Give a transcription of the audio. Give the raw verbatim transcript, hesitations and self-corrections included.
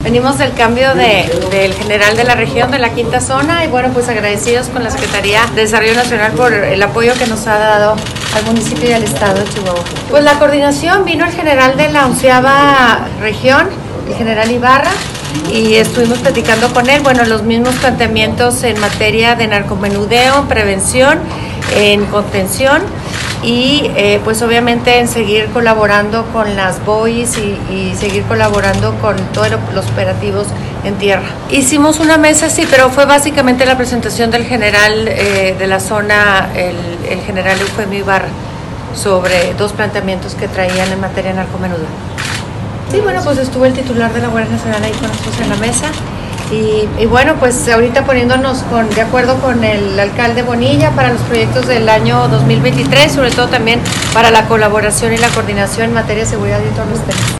Venimos del cambio de, del general de la región, de la quinta zona, y bueno, pues agradecidos con la Secretaría de Desarrollo Nacional por el apoyo que nos ha dado al municipio y al estado de Chihuahua. Pues la coordinación, vino el general de la onceava región, el general Ibarra, y estuvimos platicando con él, bueno, los mismos planteamientos en materia de narcomenudeo, prevención, en contención, y eh, pues obviamente en seguir colaborando con las B O Is y, y seguir colaborando con todos los operativos en tierra. Hicimos una mesa, sí, pero fue básicamente la presentación del general eh, de la zona, el, el general Eufemio Ibarra, sobre dos planteamientos que traían en materia de narcomenudeo. Sí, bueno, pues estuvo el titular de la Guardia Nacional ahí con nosotros en la mesa. Y, y bueno, pues ahorita poniéndonos con, de acuerdo con el alcalde Bonilla para los proyectos del año dos mil veintitrés, sobre todo también para la colaboración y la coordinación en materia de seguridad y todos los temas.